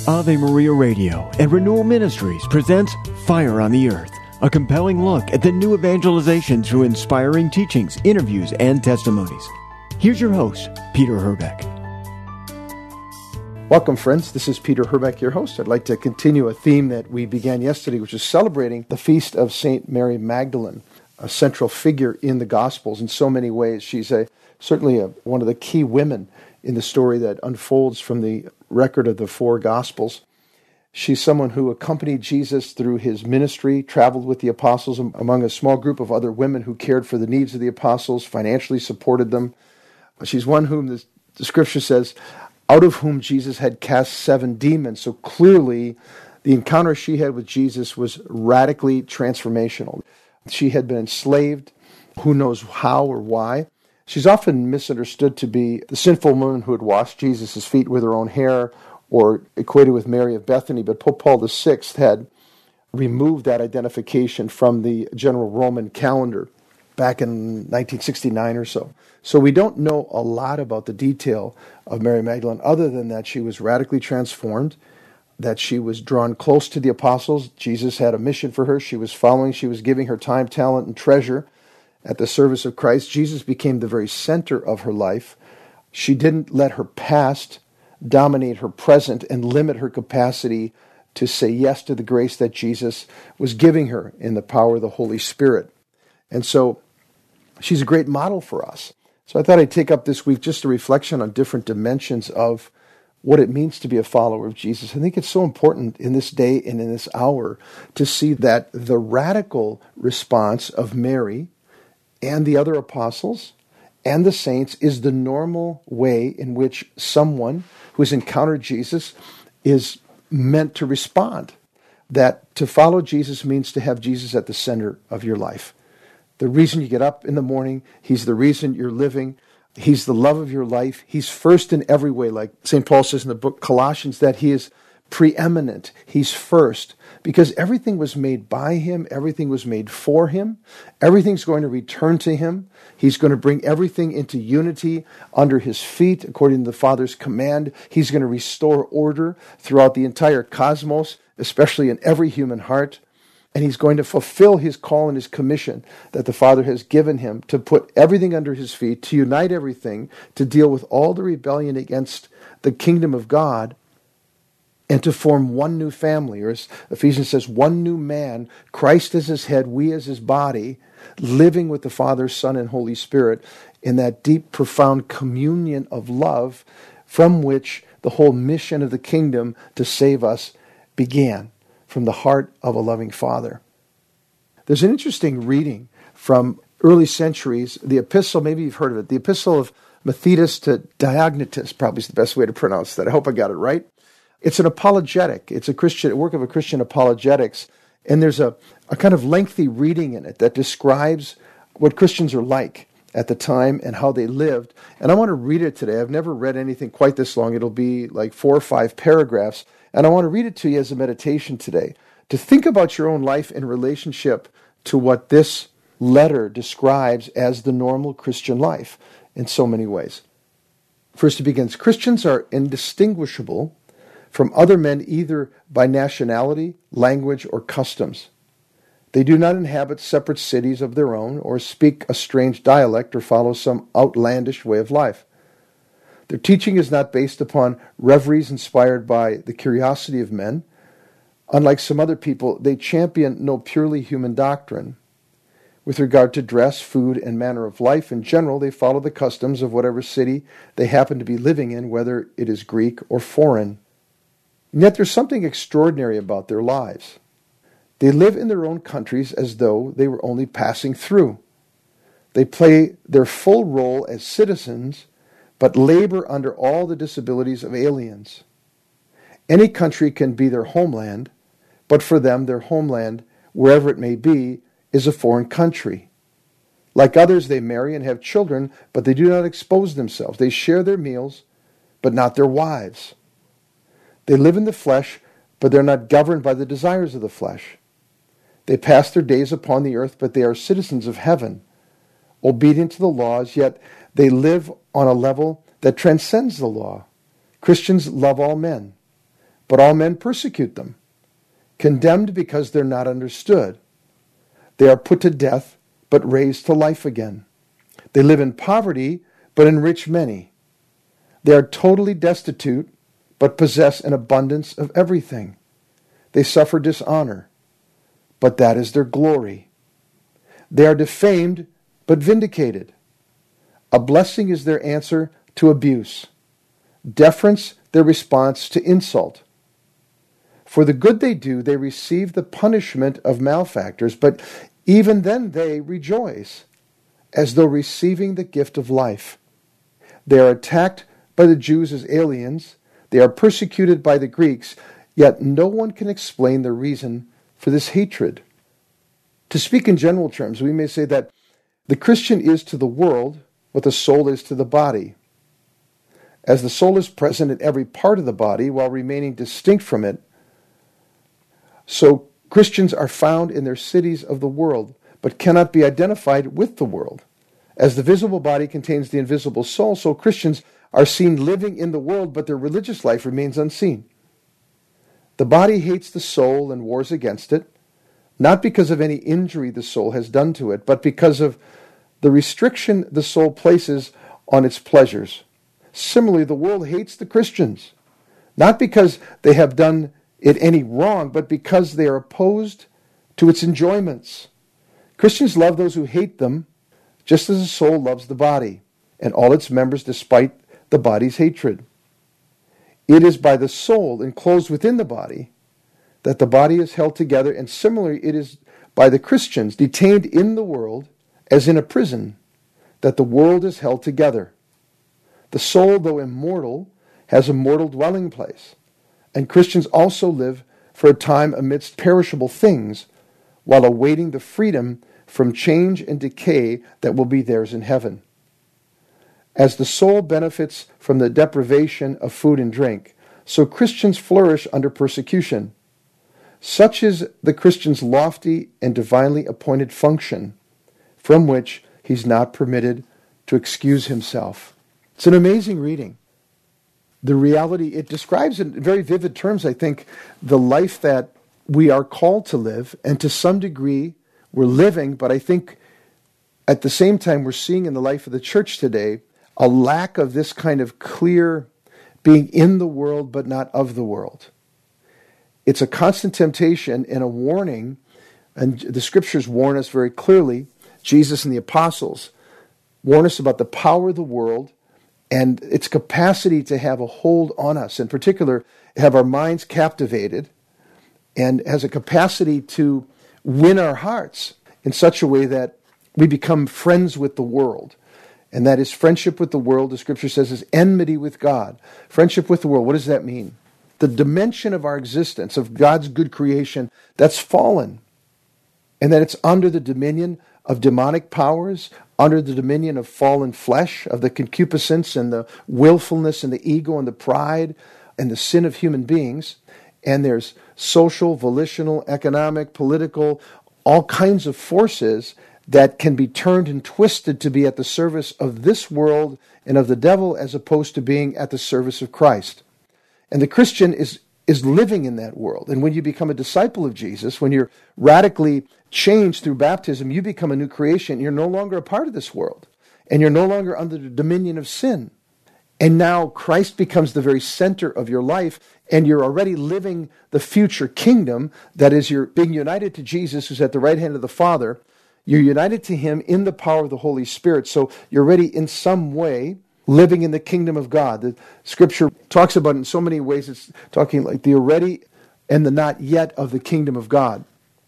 Ave Maria Radio and Renewal Ministries presents Fire on the Earth, a compelling look at the new evangelization through inspiring teachings, interviews, and testimonies. Here's your host, Peter Herbeck. Welcome, friends. This is Peter Herbeck, your host. I'd like to continue a theme that we began yesterday, which is celebrating the feast of St. Mary Magdalene, a central figure in the Gospels in so many ways. She's certainly one of the key women in the story that unfolds from the record of the four Gospels. She's someone who accompanied Jesus through his ministry, traveled with the apostles among a small group of other women who cared for the needs of the apostles, financially supported them. She's one whom the scripture says, out of whom Jesus had cast 7 demons. So clearly, the encounter she had with Jesus was radically transformational. She had been enslaved, who knows how or why. She's often misunderstood to be the sinful woman who had washed Jesus' feet with her own hair, or equated with Mary of Bethany, but Pope Paul VI had removed that identification from the general Roman calendar back in 1969 or so. So we don't know a lot about the detail of Mary Magdalene, other than that she was radically transformed, that she was drawn close to the apostles. Jesus had a mission for her. She was following. She was giving her time, talent, and treasure at the service of Christ. Jesus became the very center of her life. She didn't let her past dominate her present and limit her capacity to say yes to the grace that Jesus was giving her in the power of the Holy Spirit. And so she's a great model for us. So I thought I'd take up this week just a reflection on different dimensions of what it means to be a follower of Jesus. I think it's so important in this day and in this hour to see that the radical response of Mary and the other apostles and the saints is the normal way in which someone who has encountered Jesus is meant to respond. That to follow Jesus means to have Jesus at the center of your life. The reason you get up in the morning, he's the reason you're living. He's the love of your life. He's first in every way, like St. Paul says in the book Colossians, that he is preeminent. He's first. Because everything was made by him, everything was made for him, everything's going to return to him. He's going to bring everything into unity under his feet, according to the Father's command. He's going to restore order throughout the entire cosmos, especially in every human heart. And he's going to fulfill his call and his commission that the Father has given him to put everything under his feet, to unite everything, to deal with all the rebellion against the kingdom of God, and to form one new family, or as Ephesians says, one new man, Christ as his head, we as his body, living with the Father, Son, and Holy Spirit in that deep, profound communion of love from which the whole mission of the kingdom to save us began, from the heart of a loving Father. There's an interesting reading from early centuries, the epistle, maybe you've heard of it, the epistle of Methodius to Diognetus, probably is the best way to pronounce that. I hope I got it right. It's an apologetic. It's a work of a Christian apologetics. And there's a kind of lengthy reading in it that describes what Christians are like at the time and how they lived. And I want to read it today. I've never read anything quite this long. It'll be like 4 or 5 paragraphs. And I want to read it to you as a meditation today, to think about your own life in relationship to what this letter describes as the normal Christian life in so many ways. First, it begins, Christians are indistinguishable from other men either by nationality, language, or customs. They do not inhabit separate cities of their own, or speak a strange dialect, or follow some outlandish way of life. Their teaching is not based upon reveries inspired by the curiosity of men. Unlike some other people, they champion no purely human doctrine. With regard to dress, food, and manner of life in general, they follow the customs of whatever city they happen to be living in, whether it is Greek or foreign. And yet there's something extraordinary about their lives. They live in their own countries as though they were only passing through. They play their full role as citizens, but labor under all the disabilities of aliens. Any country can be their homeland, but for them, their homeland, wherever it may be, is a foreign country. Like others, they marry and have children, but they do not expose themselves. They share their meals, but not their wives. They live in the flesh, but they're not governed by the desires of the flesh. They pass their days upon the earth, but they are citizens of heaven, obedient to the laws, yet they live on a level that transcends the law. Christians love all men. but all men persecute them. Condemned because they're not understood. They are put to death, but raised to life again. They live in poverty, but enrich many. They are totally destitute, but possess an abundance of everything. They suffer dishonor, but that is their glory. They are defamed, but vindicated. A blessing is their answer to abuse. Deference their response to insult. For the good they do, they receive the punishment of malefactors, but even then they rejoice, as though receiving the gift of life. They are attacked by the Jews as aliens. They are persecuted by the Greeks, yet no one can explain the reason for this hatred. To speak in general terms, we may say that the Christian is to the world what the soul is to the body. As the soul is present in every part of the body while remaining distinct from it, so Christians are found in their cities of the world, but cannot be identified with the world. As the visible body contains the invisible soul, so Christians are seen living in the world, but their religious life remains unseen. The body hates the soul and wars against it, not because of any injury the soul has done to it, but because of the restriction the soul places on its pleasures. Similarly, the world hates the Christians, not because they have done it any wrong, but because they are opposed to its enjoyments. Christians love those who hate them, just as the soul loves the body and all its members despite the body's hatred. It is by the soul enclosed within the body that the body is held together, and similarly it is by the Christians detained in the world as in a prison that the world is held together. The soul, though immortal, has a mortal dwelling place, and Christians also live for a time amidst perishable things while awaiting the freedom from change and decay that will be theirs in heaven. As the soul benefits from the deprivation of food and drink, so Christians flourish under persecution. Such is the Christian's lofty and divinely appointed function, from which he's not permitted to excuse himself. It's an amazing reading. The reality, it describes in very vivid terms, I think, the life that we are called to live, and to some degree we're living, but I think at the same time we're seeing in the life of the church today a lack of this kind of clear being in the world but not of the world. It's a constant temptation and a warning, and the scriptures warn us very clearly. Jesus and the apostles warn us about the power of the world and its capacity to have a hold on us, in particular, have our minds captivated, and has a capacity to win our hearts in such a way that we become friends with the world. And that is friendship with the world, the scripture says, is enmity with God. Friendship with the world, what does that mean? The dimension of our existence, of God's good creation, that's fallen. And that it's under the dominion of demonic powers, under the dominion of fallen flesh, of the concupiscence and the willfulness and the ego and the pride and the sin of human beings. And there's social, volitional, economic, political, all kinds of forces that can be turned and twisted to be at the service of this world and of the devil, as opposed to being at the service of Christ. And the Christian is living in that world. And when you become a disciple of Jesus, when you're radically changed through baptism, you become a new creation. You're no longer a part of this world. And you're no longer under the dominion of sin. And now Christ becomes the very center of your life, and you're already living the future kingdom. That is, you're being united to Jesus, who's at the right hand of the Father. You're united to him in the power of the Holy Spirit. So you're already in some way living in the kingdom of God. The scripture talks about it in so many ways. It's talking like the already and the not yet of the kingdom of God.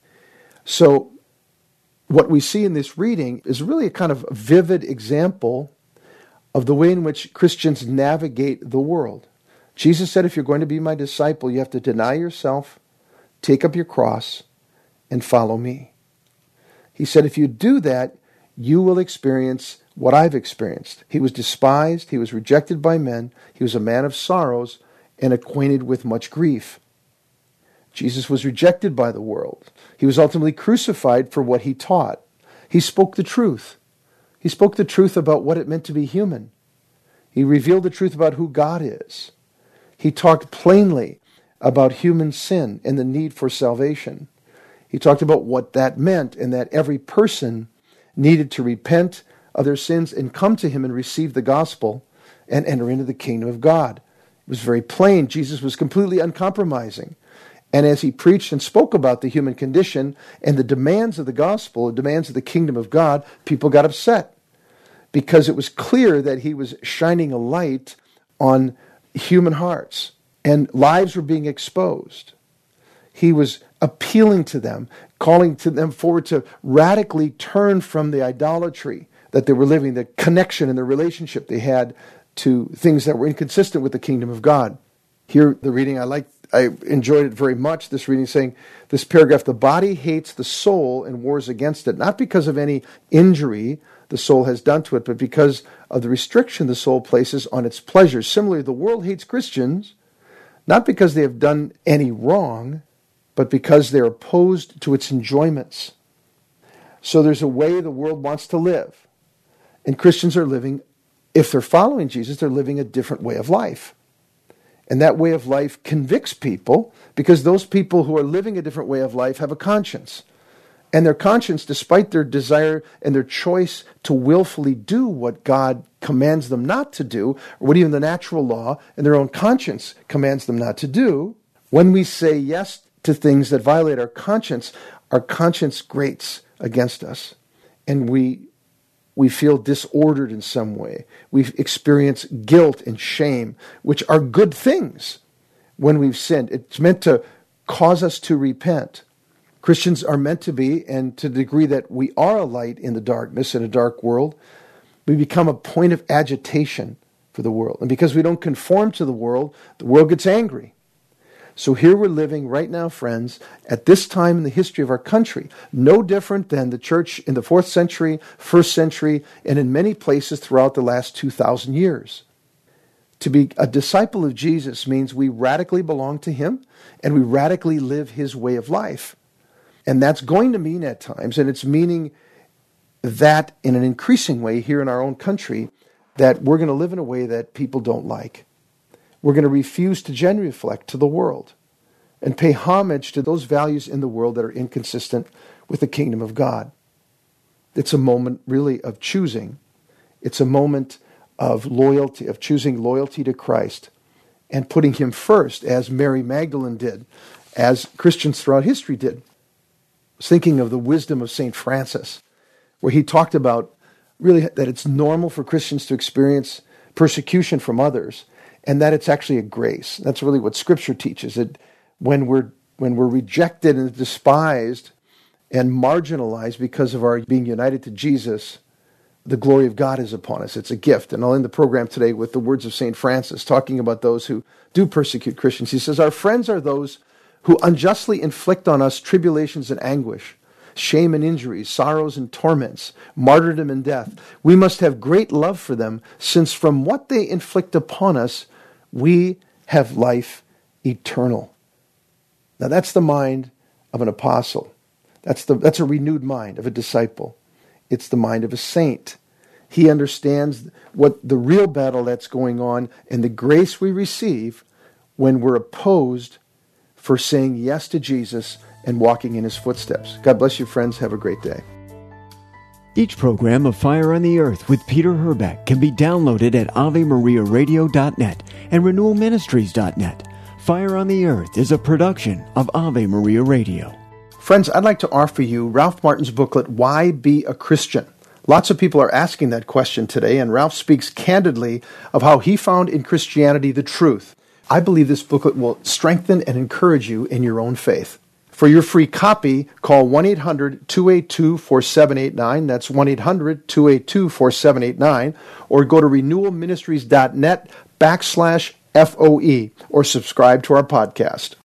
So what we see in this reading is really a kind of vivid example of the way in which Christians navigate the world. Jesus said, if you're going to be my disciple, you have to deny yourself, take up your cross, and follow me. He said, if you do that, you will experience what I've experienced. He was despised, he was rejected by men, he was a man of sorrows, and acquainted with much grief. Jesus was rejected by the world. He was ultimately crucified for what he taught. He spoke the truth. He spoke the truth about what it meant to be human. He revealed the truth about who God is. He talked plainly about human sin and the need for salvation. He talked about what that meant and that every person needed to repent of their sins and come to him and receive the gospel and enter into the kingdom of God. It was very plain. Jesus was completely uncompromising. And as he preached and spoke about the human condition and the demands of the gospel, the demands of the kingdom of God, people got upset because it was clear that he was shining a light on human hearts and lives were being exposed. He was appealing to them, calling to them forward to radically turn from the idolatry that they were living, the connection and the relationship they had to things that were inconsistent with the kingdom of God. Here, the reading, I enjoyed it very much, this reading saying, this paragraph, the body hates the soul and wars against it, not because of any injury the soul has done to it, but because of the restriction the soul places on its pleasures. Similarly, the world hates Christians, not because they have done any wrong, but because they're opposed to its enjoyments. So there's a way the world wants to live. And Christians are living, if they're following Jesus, they're living a different way of life. And that way of life convicts people because those people who are living a different way of life have a conscience. And their conscience, despite their desire and their choice to willfully do what God commands them not to do, or what even the natural law and their own conscience commands them not to do, when we say yes to things that violate our conscience grates against us. And we feel disordered in some way. We experience guilt and shame, which are good things when we've sinned. It's meant to cause us to repent. Christians are meant to be, and to the degree that we are a light in the darkness, in a dark world, we become a point of agitation for the world. And because we don't conform to the world gets angry. So here we're living right now, friends, at this time in the history of our country, no different than the church in the 4th century, 1st century, and in many places throughout the last 2,000 years. To be a disciple of Jesus means we radically belong to him and we radically live his way of life. And that's going to mean at times, and it's meaning that in an increasing way here in our own country, that we're going to live in a way that people don't like. We're going to refuse to genuflect to the world and pay homage to those values in the world that are inconsistent with the kingdom of God. It's a moment really of choosing. It's a moment of loyalty, of choosing loyalty to Christ and putting him first, as Mary Magdalene did, as Christians throughout history did. I was thinking of the wisdom of St. Francis, where he talked about really that it's normal for Christians to experience persecution from others, and that it's actually a grace. That's really what Scripture teaches. That when we're rejected and despised and marginalized because of our being united to Jesus, the glory of God is upon us. It's a gift. And I'll end the program today with the words of St. Francis, talking about those who do persecute Christians. He says, our friends are those who unjustly inflict on us tribulations and anguish, shame and injuries, sorrows and torments, martyrdom and death. We must have great love for them, since from what they inflict upon us, we have life eternal. Now that's the mind of an apostle. That's a renewed mind of a disciple. It's the mind of a saint. He understands what the real battle that's going on and the grace we receive when we're opposed for saying yes to Jesus and walking in his footsteps. God bless you, friends. Have a great day. Each program of Fire on the Earth with Peter Herbeck can be downloaded at AveMariaRadio.net and RenewalMinistries.net. Fire on the Earth is a production of Ave Maria Radio. Friends, I'd like to offer you Ralph Martin's booklet, Why Be a Christian? Lots of people are asking that question today, and Ralph speaks candidly of how he found in Christianity the truth. I believe this booklet will strengthen and encourage you in your own faith. For your free copy, call 1-800-282-4789. That's 1-800-282-4789. Or go to renewalministries.net/FOE or subscribe to our podcast.